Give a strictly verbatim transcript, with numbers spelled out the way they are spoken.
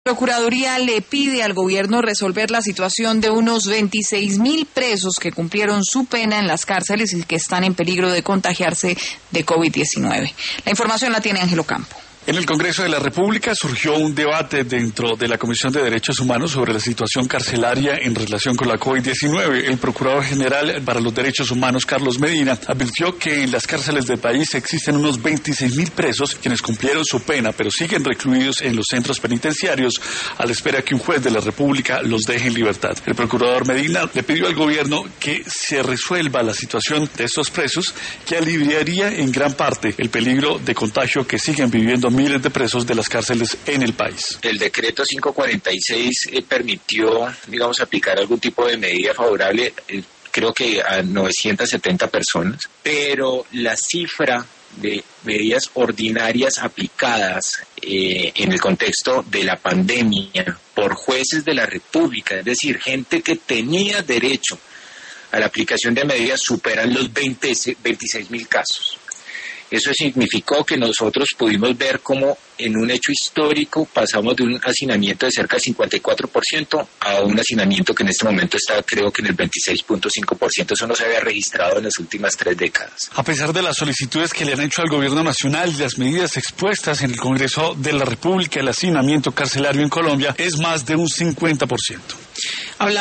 La Procuraduría le pide al gobierno resolver la situación de unos veintiséis mil presos que cumplieron su pena en las cárceles y que están en peligro de contagiarse de COVID diecinueve. La información la tiene Ángelo Campo. En el Congreso de la República surgió un debate dentro de la Comisión de Derechos Humanos sobre la situación carcelaria en relación con la COVID diecinueve. El Procurador General para los Derechos Humanos, Carlos Medina, advirtió que en las cárceles del país existen unos veintiséis mil presos quienes cumplieron su pena, pero siguen recluidos en los centros penitenciarios a la espera que un juez de la República los deje en libertad. El Procurador Medina le pidió al gobierno que se resuelva la situación de estos presos, que aliviaría en gran parte el peligro de contagio que siguen viviendo miles de presos de las cárceles en el país. El decreto quinientos cuarenta y seis eh, permitió, digamos, aplicar algún tipo de medida favorable, eh, creo que a novecientas setenta personas, pero la cifra de medidas ordinarias aplicadas eh, en el contexto de la pandemia por jueces de la República, es decir, gente que tenía derecho a la aplicación de medidas, superan los veinte, veintiséis mil casos. Eso significó que nosotros pudimos ver cómo en un hecho histórico pasamos de un hacinamiento de cerca del cincuenta y cuatro por ciento a un hacinamiento que en este momento está, creo que en el veintiséis punto cinco por ciento. Eso no se había registrado en las últimas tres décadas. A pesar de las solicitudes que le han hecho al gobierno nacional y las medidas expuestas en el Congreso de la República, el hacinamiento carcelario en Colombia es más de un cincuenta por ciento. Hablamos